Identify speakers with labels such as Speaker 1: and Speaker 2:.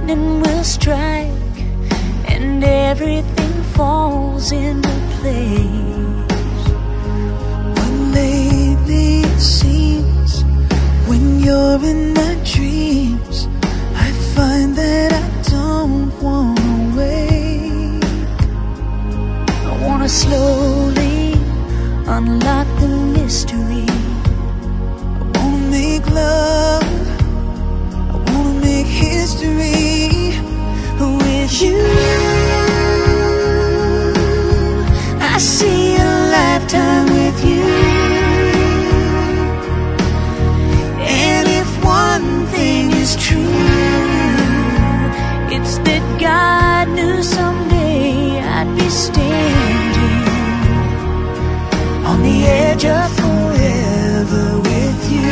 Speaker 1: lightning will strike and everything falls into place.
Speaker 2: But lately it seems when you're in my dreams, I find that I don't wanna wake.
Speaker 1: I wanna slowly unlock the mystery.
Speaker 2: I wanna make love, I wanna make history with you.
Speaker 1: I see a lifetime with you.
Speaker 2: And if one thing is true,
Speaker 1: it's that God knew someday I'd be standing
Speaker 2: on the edge of forever with you.